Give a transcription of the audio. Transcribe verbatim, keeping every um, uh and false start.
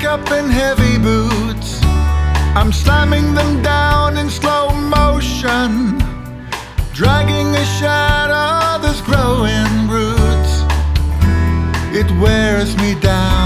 up in heavy boots. I'm slamming them down in slow motion, dragging a shadow that's growing roots. It wears me down.